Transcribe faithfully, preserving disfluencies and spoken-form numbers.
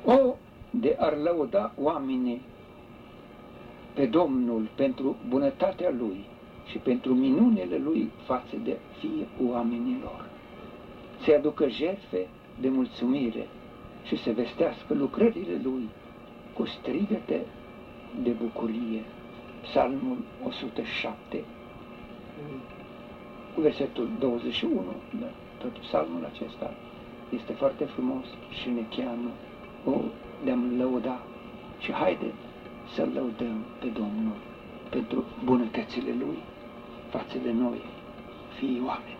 O, de ar lăuda oamenii pe Domnul pentru bunătatea Lui și pentru minunile Lui față de fiii oamenilor. Să-i aducă jertfe de mulțumire și să vestească lucrările Lui cu strigăte de bucurie. Psalmul o sută șapte, cu versetul douăzeci și unu, da, tot psalmul acesta este foarte frumos și ne cheamă o, de-am lăuda și haideți să-L lăudăm pe Domnul pentru bunătățile Lui față de noi, fiii oameni.